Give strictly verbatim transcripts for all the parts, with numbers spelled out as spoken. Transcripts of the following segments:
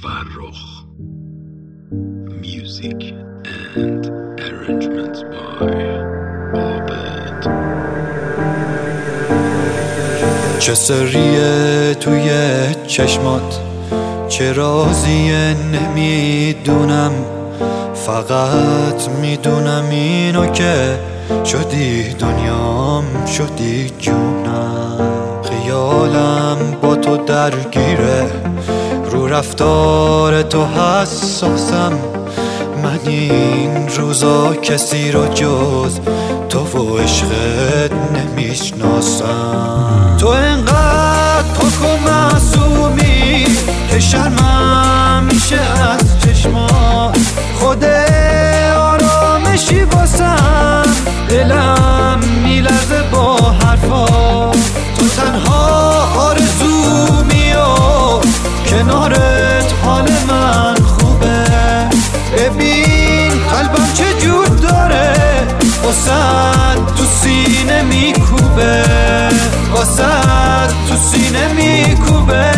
فرخ. Music and arrangements by عابد. چه سریه توی چشمات، چه رازیه نمیدونم، فقط میدونم اینو که شدی دنیام، شدی جونم. خیالم با تو درگیره، رو رفتار تو حساسم. من این روزا کسی رو جز تو و عشقت نمیشناسم. تو انقدر پاک و معصومی که شرمم میشه از چشمات. خود آرامشی واسم، دلم میلرزه با حرفات. تو تنها آرزومی و کنارت حال من خوبه. ببین قلبم چه جور داره، واسد تو سینه میکوبه، واسد تو سینه میکوبه.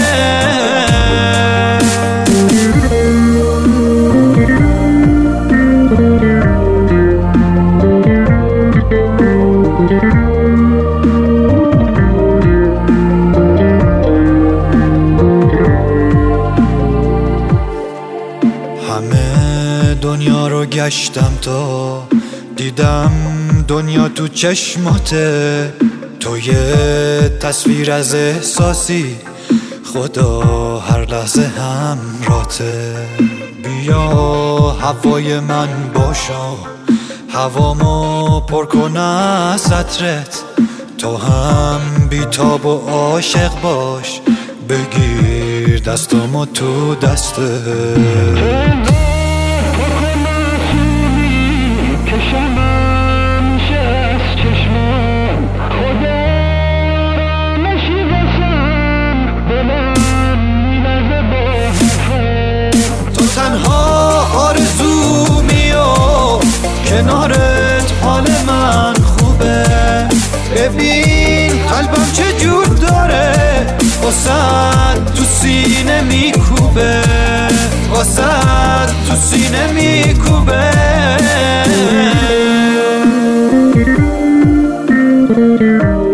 همه دنیا رو گشتم تا دیدم دنیا تو چشماته. تو یه تصویر از احساسی، خدا هر لحظه همراته. بیا هوای من باشا، هوامو پر کن از عطرت. تو هم بیتاب و عاشق باش، بگیر دستامو تو دستت. تنها آرزومی و کنارت حال من خوبه. ببین قلبم چه جور داره، واسد تو سینه میکوبه، واسد تو سینه میکوبه.